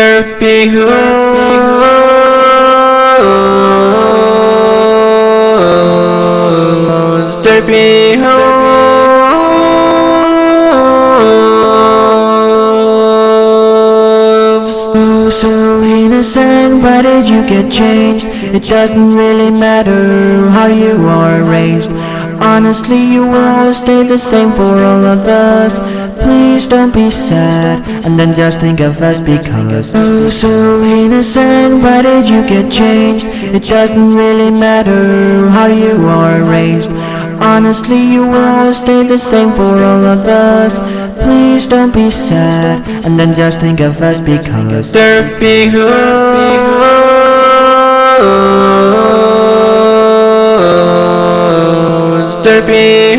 derpy hooves, derpy hooves. Oh, so innocent, why did you get changed? It doesn't really matter how you are arranged. Honestly, you will always stay the same for all of us. Please don't be sad, and then just think of us because oh, so innocent, why did you get changed? It doesn't really matter how you are arranged. Honestly, you will always stay the same for all of us. Please don't be sad, and then just think of us because derpy hooves, derpy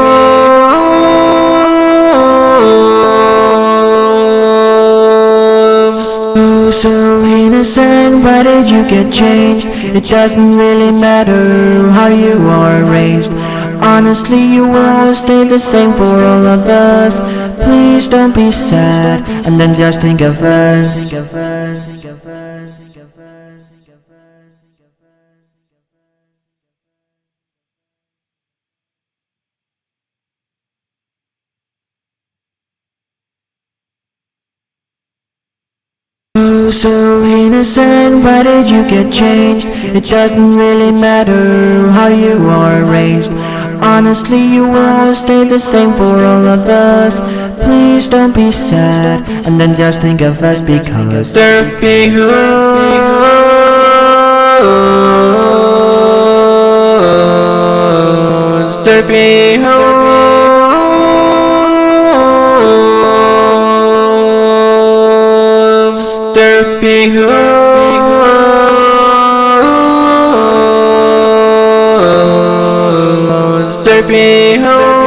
hooves. oh, so innocent, why did you get changed? It doesn't really matter how you are arranged. Honestly, you will always stay the same for all of us. Please don't be sad, and then just think of us. Oh, so innocent, why did you get changed? It doesn't really matter how you are arranged. Honestly, you will always stay the same for all of us. Please don't be sad, and then just think of us because derpy hooves, derpy hooves, derpy hooves, derpy hooves.